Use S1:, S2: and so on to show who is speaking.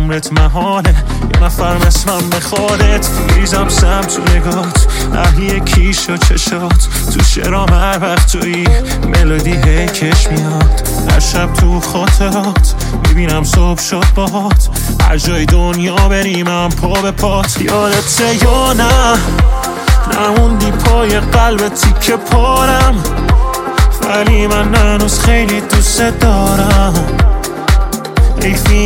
S1: عمرت محاله یه نفر مثلم به خودت میریزم سم تو نگات اهلی کیش و چشات تو شعرام هر وقت توی ملودی هی کش میاد هر شب تو خاطرات میبینم صبح شد باهات هر جای دنیا بریم هم پا به پات یادته یا نه نموندی پای قلب تیکه پارم ولی من هنوز خیلی دوست دارم